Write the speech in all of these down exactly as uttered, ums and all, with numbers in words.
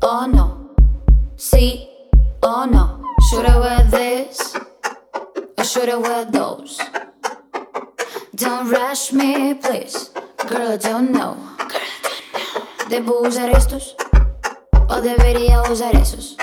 or no, sí or no. Should I wear this or should I wear those? Don't rush me, please. Girl, I don't know. ¿Debo usar estos o debería usar esos?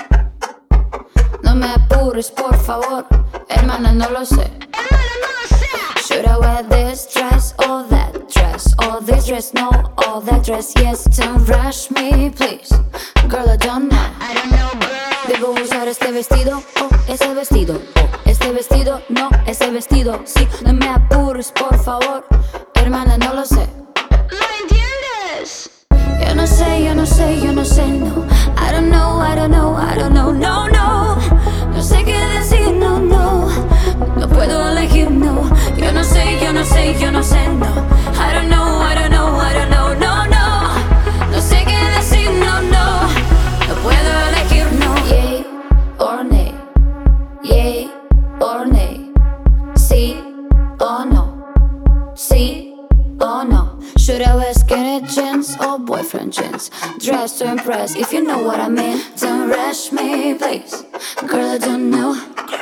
No me apures, por favor, hermana, no lo sé. Should I wear this dress or that dress? Or this dress, no, or that dress, yes. Don't rush me, please. Girl, I don't know. I don't know, girl. ¿Debo usar este vestido o ese vestido? O este vestido, no, ese vestido, sí. No me apures, por favor, hermana, no lo sé. ¿No entiendes? Yo no sé, yo no sé, yo no sé, no. I don't know, I don't know, I don't know, no, no. No sé qué decir, no, no. No puedo elegir, no. Yo no sé, yo no sé, yo no sé, no. I don't know, I don't know, I don't know, no, no. No sé qué decir, no, no. No puedo elegir, no. Yay or nay, yay or nay. Sí o no, sí o no. Should I wear skinny jeans or boyfriend jeans? Dress to impress, if you know what I mean. Don't rush me, please. Girl, I don't know.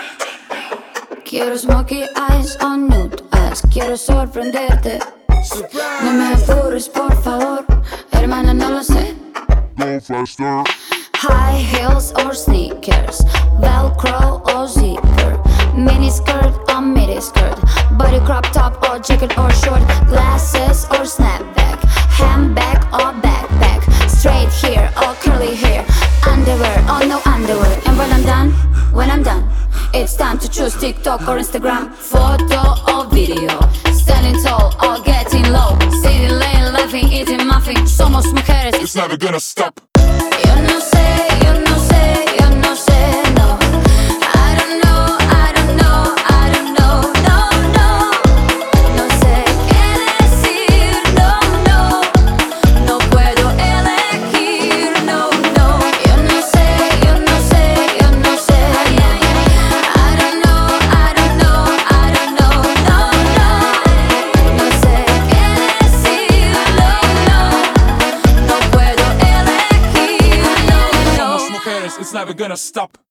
Quiero smoky eyes or nude eyes. Quiero sorprenderte. No me apures, por favor, hermana, no lo sé. Go faster. High heels or sneakers, Velcro or zipper, mini skirt or midi skirt, body crop top or jacket or short, glasses or snapback, handbag or backpack, straight hair or curly hair, underwear or no underwear. And when I'm done, when I'm done, it's time to choose TikTok or Instagram, photo or video, standing tall or getting low, sitting lane, laughing, eating muffin. Somos mujeres, It's never gonna stop. yo no sé, yo no sé, yo no sé, no. I don't know, I don't know, I don't know, no, no. No sé qué decir, no, no. No puedo elegir, no, no. Yo no sé, yo no sé, yo no sé, no. I don't know, I don't know, I don't know, no, no. No sé qué decir, no, no. No puedo elegir, no, no. Mujeres, it's never gonna stop.